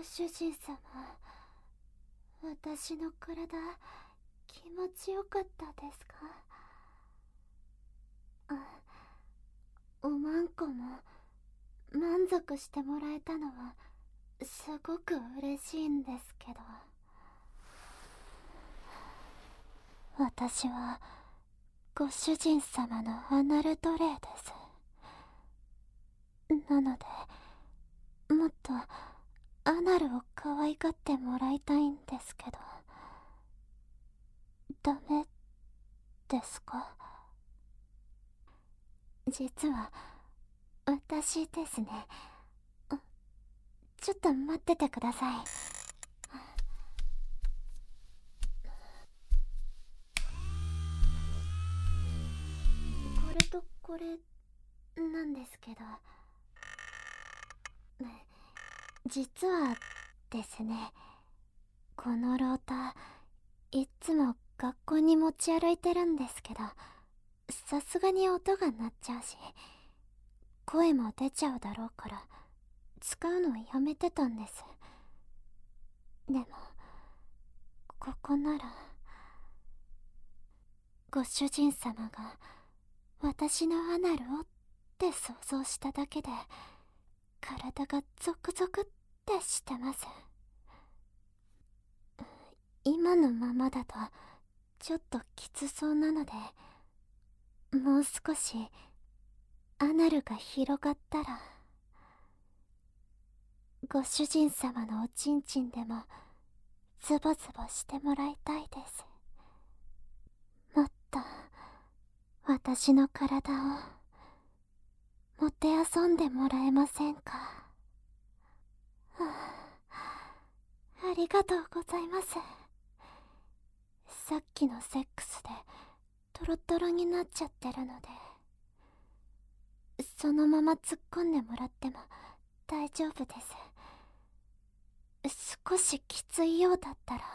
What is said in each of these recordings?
主人様、私の体、気持ちよかったですか？おまんこも満足してもらえたのはすごく嬉しいんですけど、私はご主人様のアナル奴隷です。なので、もっとアナルを可愛がってもらいたいんですけど、ダメですか？実は私ですね。ちょっと待っててください。これとこれなんですけど、実はですね、このロータいっつも学校に持ち歩いてるんですけど、さすがに音が鳴っちゃうし声も出ちゃうだろうから使うのをやめてたんです。でもここなら、ご主人様が私のアナルをって想像しただけで体がゾクゾクってしてます。今のままだとちょっときつそうなので、もう少しアナルが広がったら、ご主人様のおちんちんでもズボズボしてもらいたいです。もっと私の体をもてあそんでもらえませんか？ありがとうございます。さっきのセックスでトロトロになっちゃってるので、そのまま突っ込んでもらっても大丈夫です。少しきついようだったら、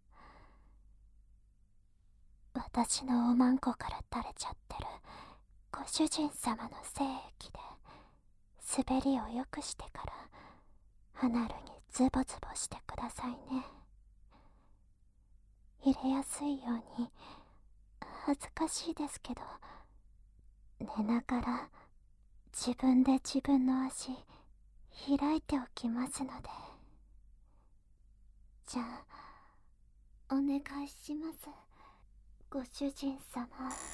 私のおまんこから垂れちゃってるご主人様の精液で滑りを良くしてからアナルにズボズボしてくださいね。入れやすいように、恥ずかしいですけど、寝ながら自分で自分の足開いておきますので。じゃあお願いします、ご主人様。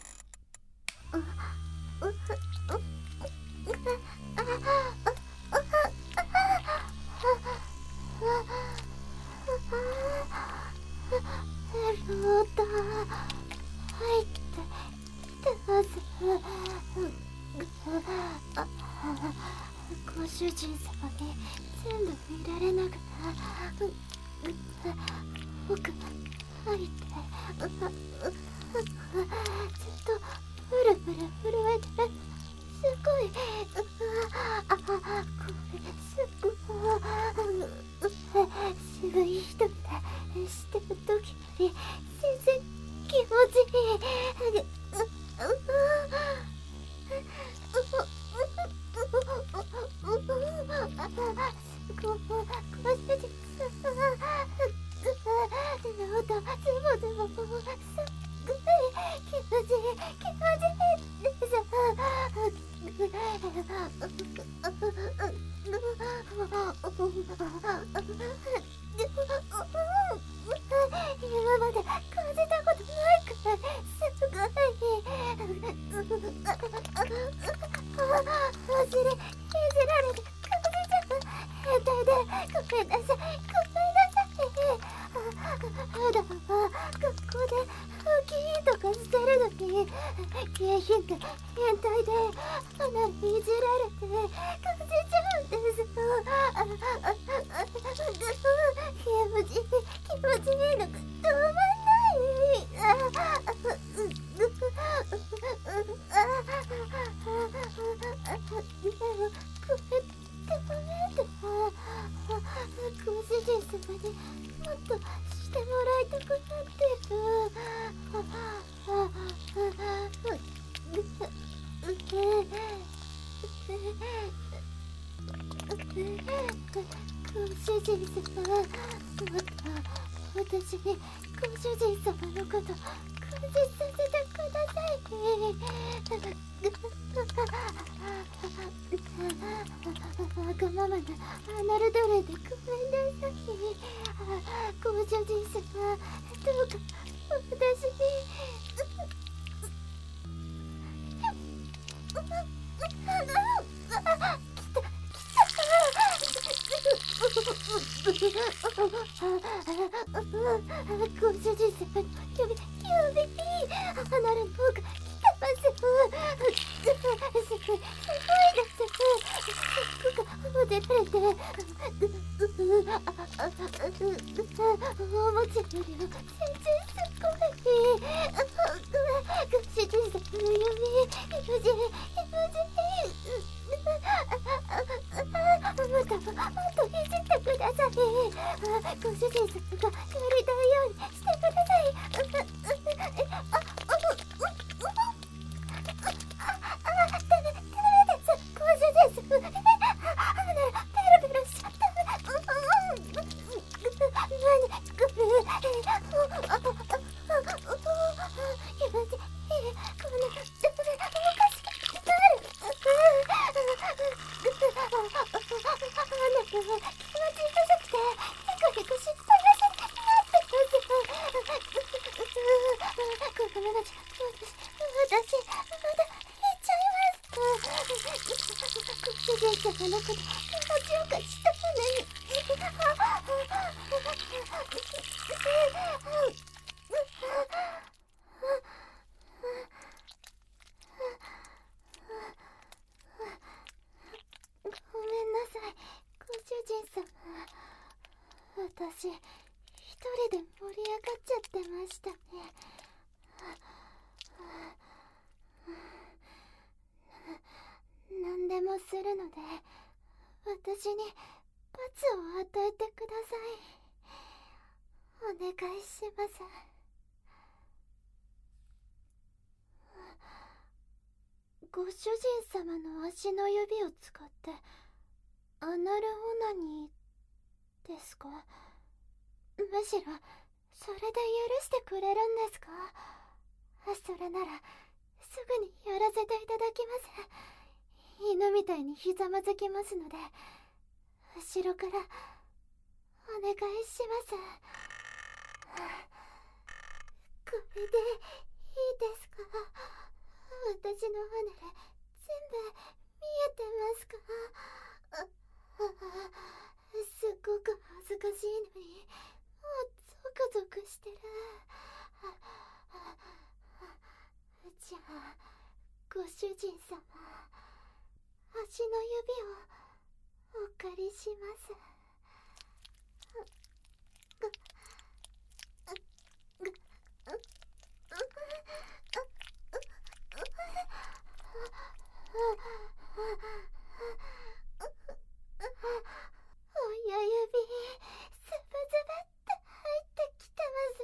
ロータ入ってきてます。ご主人様に全部見られながら奥入ってずっとブルブル震えてる。すごい、これすごい渋い人でしてる時より全然気持ちいい。すごい、ご主人様、ロータズボズボすっごい気持ちいいです。今まで感じたことないくらいすごい。お尻いじられて感じちゃう。変態でごめんなさい、ごめんなさい。普段は学校でウキーとかしてるのに、景品が変態で鼻にいじられて感じちゃうんです。気持ちいいのが止まんない。でもこれってダメだ。ご主人様にもっとしてもらいたくなってる。 主人様、もっと私にご主人様のこと感じさせてください。わがままなアナル奴隷でごめんなさい。ご主人様、どうか私に。ご主人様の指離れの方が来てます。すごいです。ここが出られておもちゃよりも全然すごい。ご主人様の指もっといじってください。ご主人様がやりたいようにしてください。ダメです。ご主人様。ペロペロしちゃった。私、一人で盛り上がっちゃってましたね。何でもするので、私に罰を与えてください。お願いします。ご主人様の足の指を使ってアナルオナニーですか？むしろそれで許してくれるんですか？それならすぐにやらせていただきます。犬みたいにひざまずきますので、後ろからお願いします。これでいいですか？私の離れ全部見えてますか？すっごく恥ずかしいのにもうゾクゾクしてる。じゃあご主人様、足の指をお借りします。親指ズブズブって入ってきてます。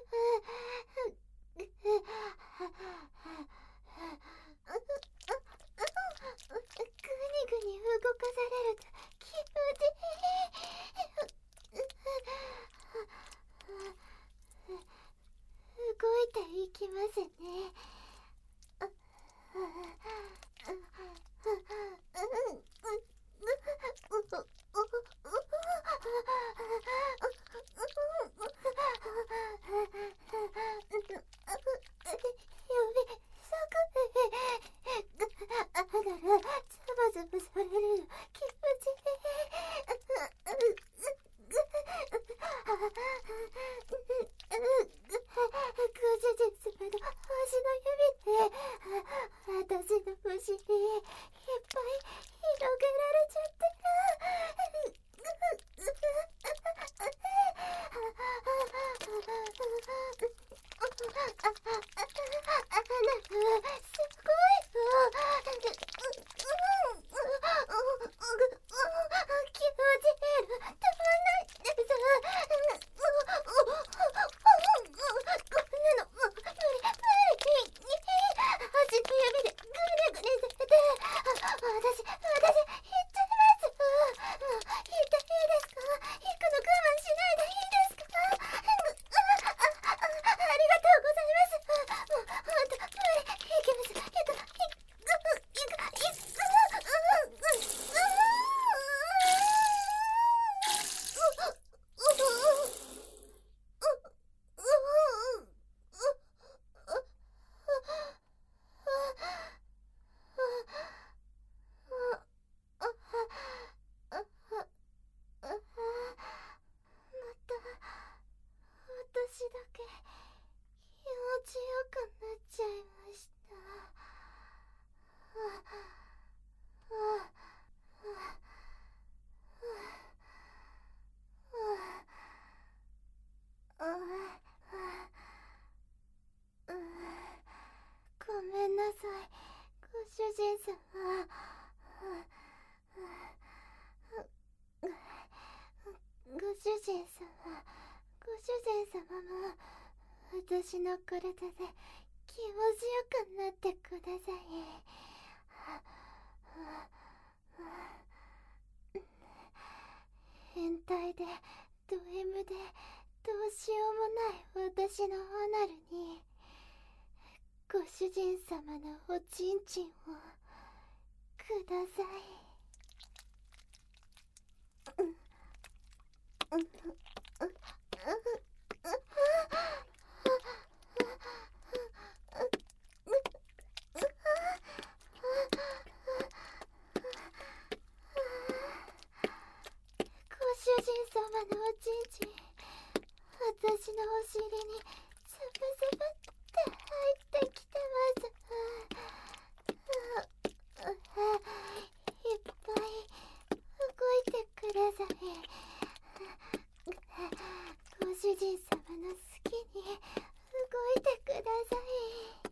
グニグニ動かされると気持ちいい。動いていきますね。ズブされる気持ちいい。ご主人様の足の指で私のお尻いっぱい広げられちゃってる。すごいの。気持ちいいのたまんないです。こんなのもう無理。足の指でグネグネされて私めんなさい、ご主人様。ご主人様、ご主人様も私の体で気持ちよくなってください。変態でド M でどうしようもない私のアナルにご主人様のおちんちんをください。ご主人様のおちんちん、私のお尻にズブズブって入ってきてます。いっぱい動いてください。ご主人様の好きに動いてください。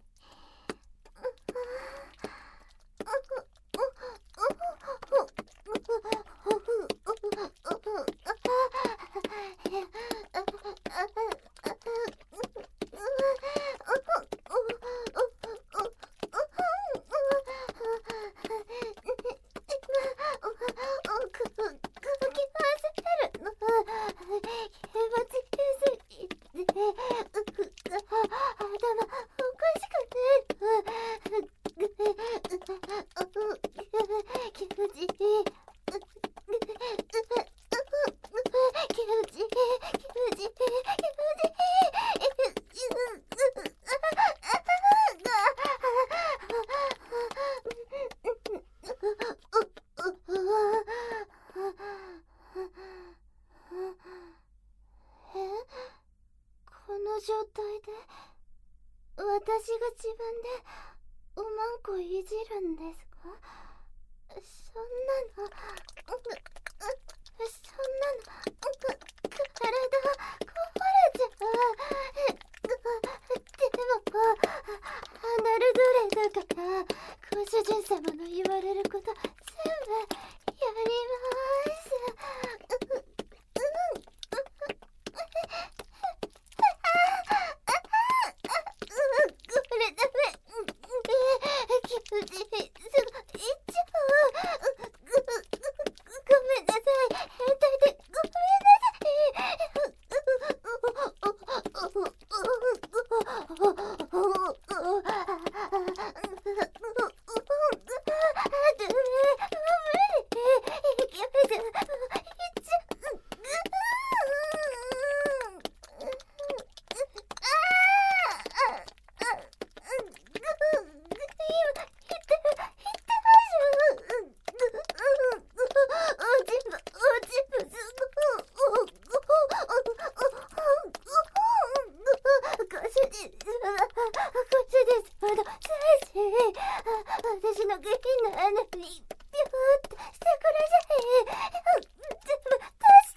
この状態で私が自分でおまんこいじるんですか？そんなの体壊れちゃう。でもアナル奴隷だからご主人様の言われること全部やります。これダメ。気持ちいい。すぐいっちゃう。ごめんなさい。変態でごめんなさい。私の下品な穴にピューってしてください。全部出して。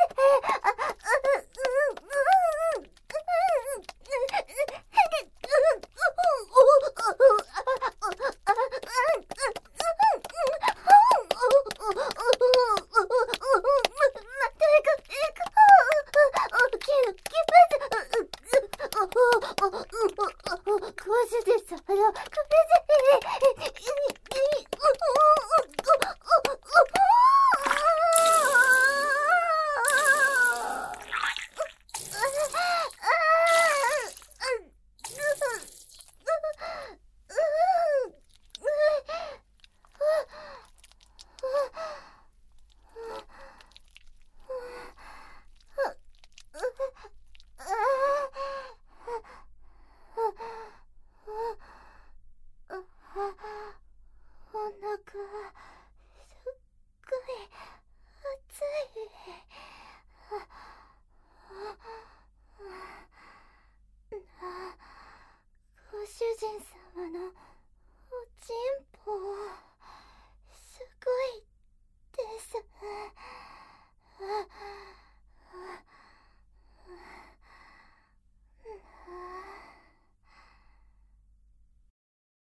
ご主人様のごめんなさい。お腹すっごい熱い。ご主人様のおちんぽすごいです。